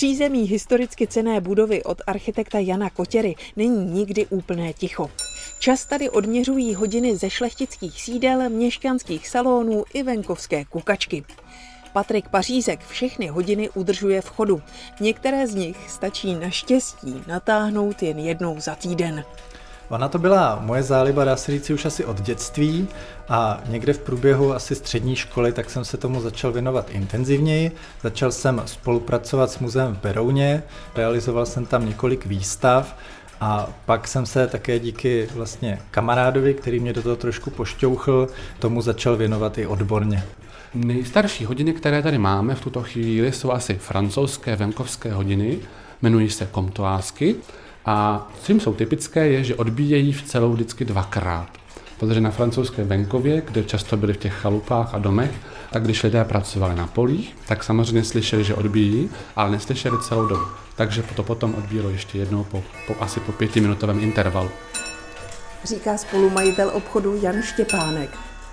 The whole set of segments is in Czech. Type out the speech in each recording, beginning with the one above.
přízemí historicky cenné budovy od architekta Jana Kotěry není nikdy úplné ticho. Čas tady odměřují hodiny ze šlechtických sídel, měšťanských salonů i venkovské kukačky. Patrik Pařízek všechny hodiny udržuje v chodu. Některé z nich stačí naštěstí natáhnout jen jednou za týden. Ona to byla moje záliba, dá se říci, už asi od dětství a někde v průběhu asi střední školy, tak jsem se tomu začal věnovat intenzivněji. Začal jsem spolupracovat s muzeem v Berouně, realizoval jsem tam několik výstav a pak jsem se také díky vlastně kamarádovi, který mě do toho trošku pošťouchl, tomu začal věnovat i odborně. Nejstarší hodiny, které tady máme v tuto chvíli, jsou asi francouzské venkovské hodiny, jmenují se comptoirsky. A čím jsou typické je, že odbíjejí v celou vždycky dvakrát. Protože na francouzské venkově, kde často byli v těch chalupách a domech, tak když lidé pracovali na polích, tak samozřejmě slyšeli, že odbíjí, ale neslyšeli celou dobu. Takže to potom odbíjelo ještě jednou asi po 5minutovém intervalu. Říká spolumajitel obchodu Jan Štěpánek.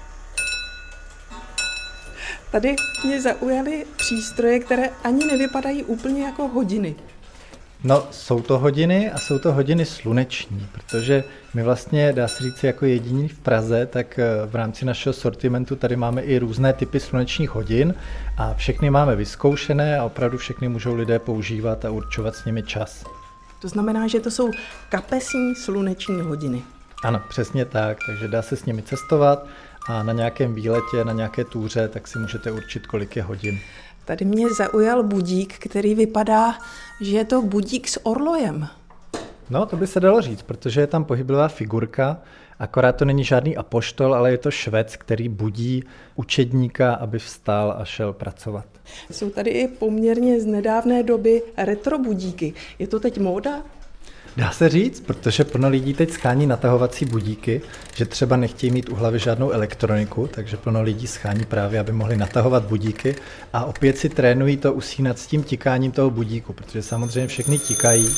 Tady mě zaujaly přístroje, které ani nevypadají úplně jako hodiny. No, jsou to hodiny a jsou to hodiny sluneční, protože my vlastně, dá se říct, jako jediní v Praze, tak v rámci našeho sortimentu tady máme i různé typy slunečních hodin a všechny máme vyzkoušené a opravdu všechny můžou lidé používat a určovat s nimi čas. To znamená, že to jsou kapesní sluneční hodiny. Ano, přesně tak, takže dá se s nimi cestovat a na nějakém výletě, na nějaké túře, tak si můžete určit, kolik je hodin. Tady mě zaujal budík, který vypadá, že je to budík s orlojem. No, to by se dalo říct, protože je tam pohyblivá figurka, akorát to není žádný apoštol, ale je to švec, který budí učedníka, aby vstal a šel pracovat. Jsou tady i poměrně z nedávné doby retro budíky. Je to teď móda? Dá se říct, protože plno lidí teď schání natahovací budíky, že třeba nechtějí mít u hlavy žádnou elektroniku, takže plno lidí schání právě, aby mohli natahovat budíky a opět si trénují to usínat s tím tikáním toho budíku, protože samozřejmě všechny tikají.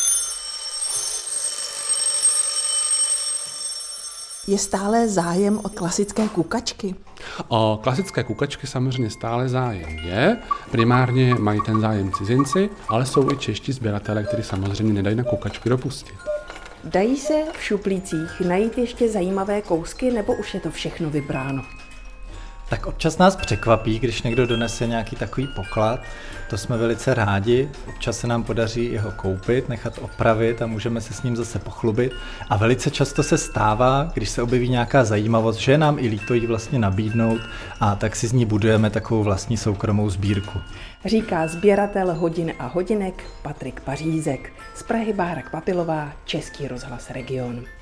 Je stále zájem o klasické kukačky? O klasické kukačky samozřejmě stále zájem je. Primárně mají ten zájem cizinci, ale jsou i čeští sběratelé, kteří samozřejmě nedají na kukačky dopustit. Dají se v šuplících najít ještě zajímavé kousky, nebo už je to všechno vybráno? Tak občas nás překvapí, když někdo donese nějaký takový poklad, to jsme velice rádi, občas se nám podaří jeho koupit, nechat opravit a můžeme se s ním zase pochlubit a velice často se stává, když se objeví nějaká zajímavost, že je nám i líto jí vlastně nabídnout a tak si z ní budujeme takovou vlastní soukromou sbírku. Říká sběratel hodin a hodinek Patrik Pařízek. Z Prahy Bára Kvapilová, Český rozhlas Region.